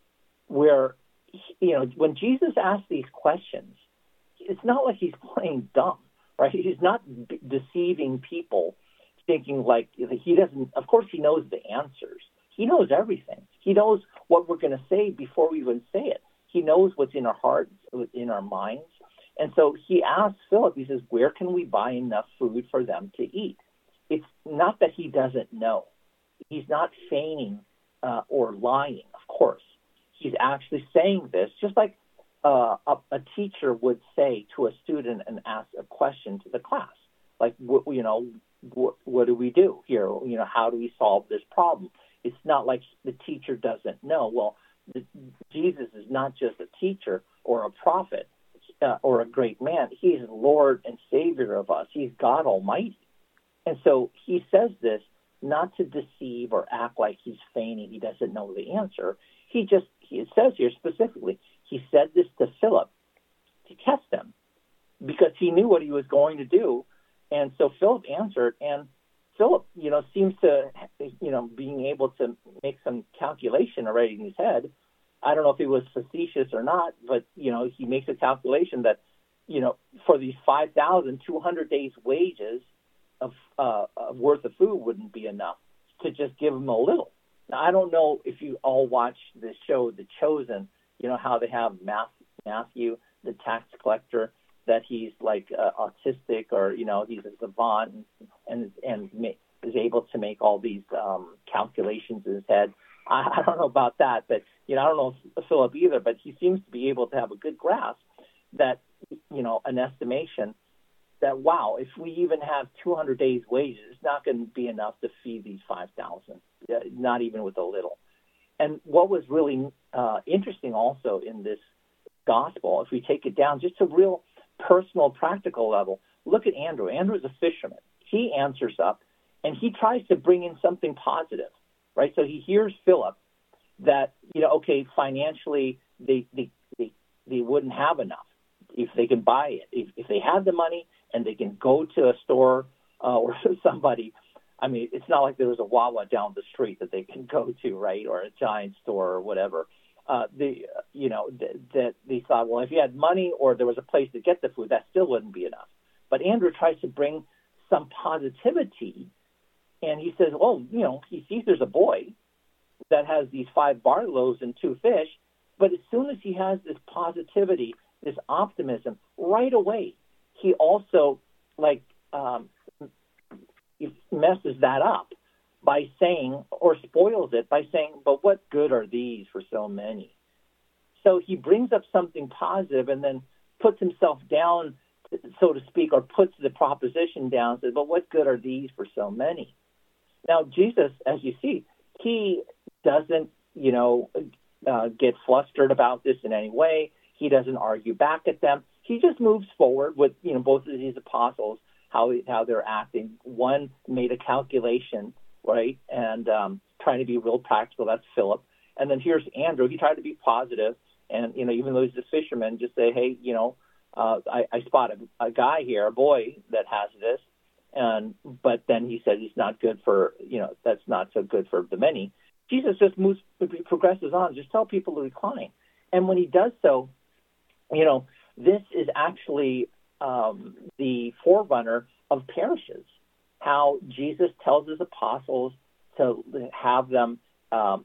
S1: where, you know, when Jesus asks these questions, it's not like he's playing dumb, right? He's not b- deceiving people, thinking like he doesn't. Of course, he knows the answers. He knows everything. He knows what we're going to say before we even say it. He knows what's in our hearts, in our minds. And so he asks Philip, he says, where can we buy enough food for them to eat? It's not that he doesn't know. He's not feigning uh, or lying, of course. He's actually saying this, just like uh, a, a teacher would say to a student and ask a question to the class. Like, what, you know, what, what do we do here? You know, how do we solve this problem? It's not like the teacher doesn't know. Well, the, Jesus is not just a teacher or a prophet uh, or a great man. He's Lord and Savior of us. He's God Almighty. And so he says this not to deceive or act like he's feigning he doesn't know the answer. He just, he, it says here specifically, he said this to Philip to test him because he knew what he was going to do. And so Philip answered, and Philip, you know, seems to, you know, being able to make some calculation already in his head. I don't know if he was facetious or not, but, you know, he makes a calculation that, you know, for these five thousand two hundred days wages of, uh, of worth of food wouldn't be enough to just give him a little. Now, I don't know if you all watch the show, The Chosen, you know, how they have Matthew, the tax collector, that he's like uh, autistic or, you know, he's a savant and and, and is able to make all these um, calculations in his head. I, I don't know about that, but, you know, I don't know if Philip either, but he seems to be able to have a good grasp that, you know, an estimation that, wow, if we even have two hundred days wages, it's not going to be enough to feed these five thousand, not even with a little. And what was really uh, interesting also in this gospel, if we take it down just to real personal, practical level, look at Andrew. Andrew's a fisherman. He answers up, and he tries to bring in something positive, right? So he hears Philip that, you know, okay, financially they they they, they wouldn't have enough if they can buy it. If, if they had the money and they can go to a store uh, or somebody, I mean, it's not like there was a Wawa down the street that they can go to, right, or a Giant store or whatever. Uh, the you know th- that they thought, well, if you had money or there was a place to get the food, that still wouldn't be enough. But Andrew tries to bring some positivity, and he says, well, you know, he sees there's a boy that has these five barley loaves and two fish, but as soon as he has this positivity, this optimism, right away, he also like um, he messes that up by saying, or spoils it by saying, but what good are these for so many? So he brings up something positive and then puts himself down, so to speak, or puts the proposition down, says, but what good are these for so many? Now, Jesus, as you see, he doesn't, you know, uh, get flustered about this in any way. He doesn't argue back at them. He just moves forward with, you know, both of these apostles, how how they're acting. One made a calculation, right, and um, trying to be real practical. That's Philip. And then here's Andrew. He tried to be positive, and, you know, even though he's a fisherman, just say, hey, you know, uh, I, I spot a, a guy here, a boy that has this, and but then he said he's not good for, you know, that's not so good for the many. Jesus just moves, progresses on, just tell people to recline. And when he does so, you know, this is actually um, the forerunner of parishes, how Jesus tells his apostles to have them um,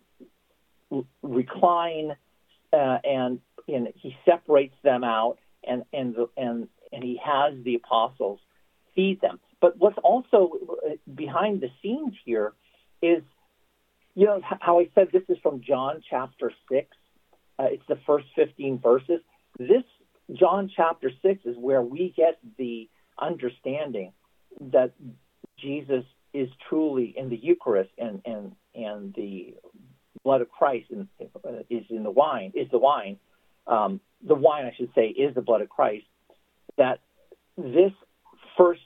S1: recline, uh, and, and he separates them out, and and and and he has the apostles feed them. But what's also behind the scenes here is, you know, how I said this is from John chapter six, Uh, it's the first fifteen verses. This John chapter six is where we get the understanding that Jesus is truly in the Eucharist, and and and the blood of Christ in, uh, is in the wine. Is the wine um, the wine? I should say is the blood of Christ. That this first,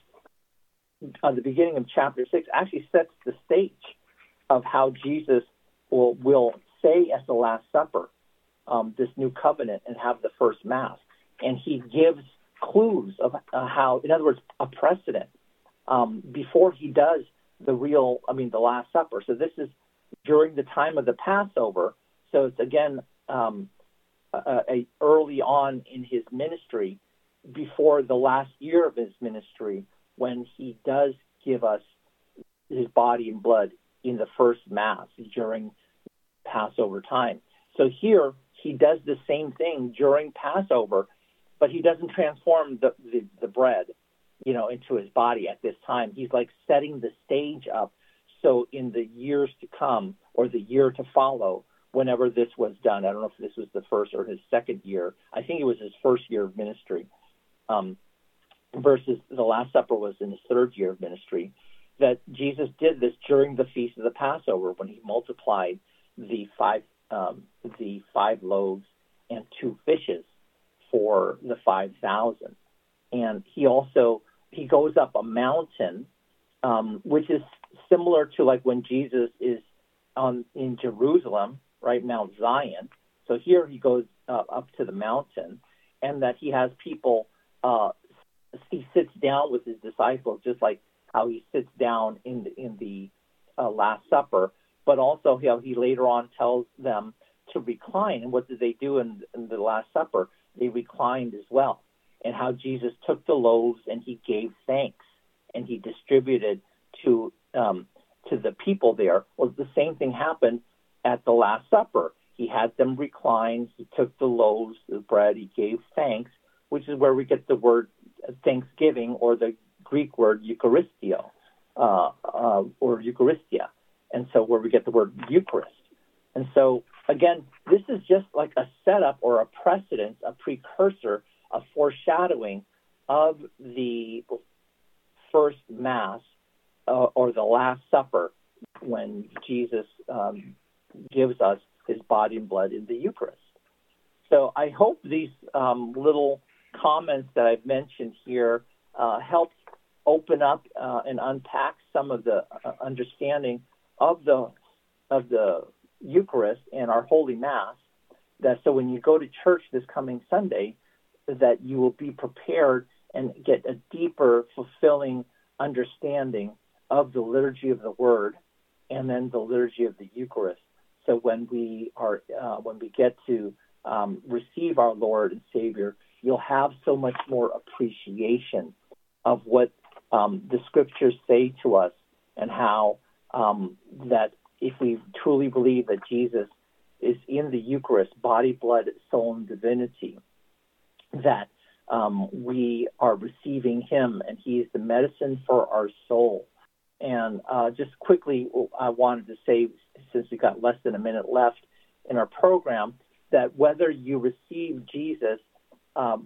S1: uh, the beginning of chapter six, actually sets the stage of how Jesus will will say at the Last Supper um, this new covenant and have the first Mass, and he gives clues of uh, how, in other words, a precedent um, before he does the real, I mean, the Last Supper. So this is during the time of the Passover. So it's again um, a, a early on in his ministry, before the last year of his ministry, when he does give us his body and blood in the first Mass during Passover time. So here he does the same thing during Passover, but he doesn't transform the, the, the bread, you know, into his body at this time. He's like setting the stage up. So in the years to come, or the year to follow, whenever this was done, I don't know if this was the first or his second year. I think it was his first year of ministry, um, versus the Last Supper was in his third year of ministry, that Jesus did this during the Feast of the Passover, when he multiplied the five um, the five loaves and two fishes for the five thousand. And he also, he goes up a mountain, um, which is similar to like when Jesus is on in Jerusalem, right, Mount Zion. So here he goes uh, up to the mountain, and that he has people, uh, he sits down with his disciples, just like how he sits down in the, in the uh, Last Supper, but also how he later on tells them to recline. And what did they do in, in the Last Supper? They reclined as well. And how Jesus took the loaves and he gave thanks, and he distributed to um, to the people there. Well, the same thing happened at the Last Supper. He had them recline. He took the loaves, the bread. He gave thanks, which is where we get the word thanksgiving, or the Greek word Eucharistio, uh, uh, or Eucharistia. And so where we get the word Eucharist. And so, again, this is just like a setup or a precedent, a precursor, a foreshadowing of the first Mass uh, or the Last Supper, when Jesus um, gives us his body and blood in the Eucharist. So I hope these um, little comments that I've mentioned here uh, help open up uh, and unpack some of the uh, understanding of the of the Eucharist and our Holy Mass. That so when you go to church this coming Sunday, that you will be prepared and get a deeper, fulfilling understanding of the liturgy of the Word, and then the liturgy of the Eucharist. So when we are uh, when we get to um, receive our Lord and Savior, you'll have so much more appreciation of what um, the Scriptures say to us, and how um, that if we truly believe that Jesus is in the Eucharist, body, blood, soul, and divinity, that um, we are receiving him, and he is the medicine for our soul. And uh, just quickly, I wanted to say, since we've got less than a minute left in our program, that whether you receive Jesus um,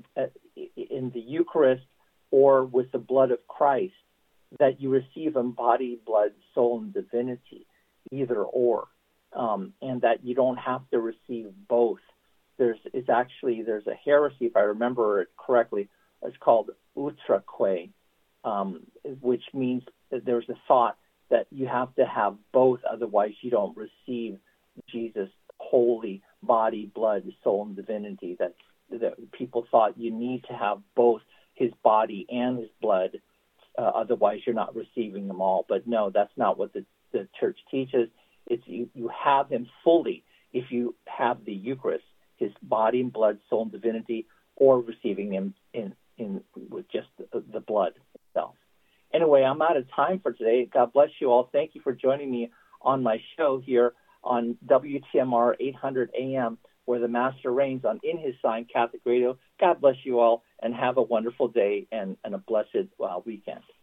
S1: in the Eucharist or with the blood of Christ, that you receive him body, blood, soul, and divinity, either or, um, and that you don't have to receive both. There's it's actually there's a heresy, if I remember it correctly. It's called utraque, um, which means that there's a thought that you have to have both, otherwise you don't receive Jesus' holy body, blood, soul, and divinity. That that people thought you need to have both his body and his blood, uh, otherwise you're not receiving them all. But no, that's not what the, the church teaches. It's you, you have him fully if you have the Eucharist, his body and blood, soul, and divinity, or receiving him in, in with just the, the blood itself. Anyway, I'm out of time for today. God bless you all. Thank you for joining me on my show here on W T M R eight hundred A M, where the Master reigns on In His Sign Catholic Radio. God bless you all, and have a wonderful day and, and a blessed uh, weekend.